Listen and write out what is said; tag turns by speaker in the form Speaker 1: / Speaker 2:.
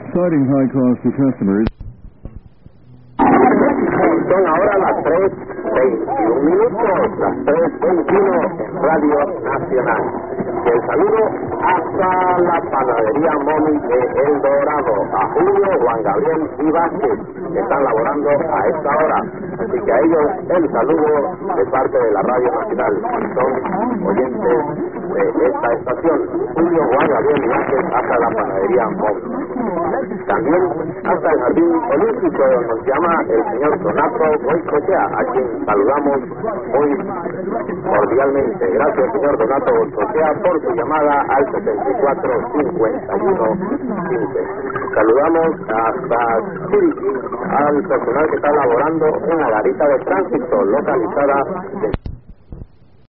Speaker 1: exciting high cost to customers.
Speaker 2: Son ahora las 3:21 minutos, las 3:21 en Radio Nacional. El saludo hasta la panadería móvil de El Dorado, a Julio, Juan Gabriel y Vázquez, que están laborando a esta hora. Así que a ellos el saludo de parte de la Radio Nacional. Son oyentes de esta estación. Julio, Juan Gabriel y Vázquez hasta la panadería móvil. También hasta el Jardín Olímpico, donde nos llama el señor Donato Goicoechea, a quien saludamos muy cordialmente. Gracias, señor Donato Goicoechea, por su llamada al 74-51-15. Saludamos hasta Chiriquí al personal que está laborando en la garita de tránsito localizada en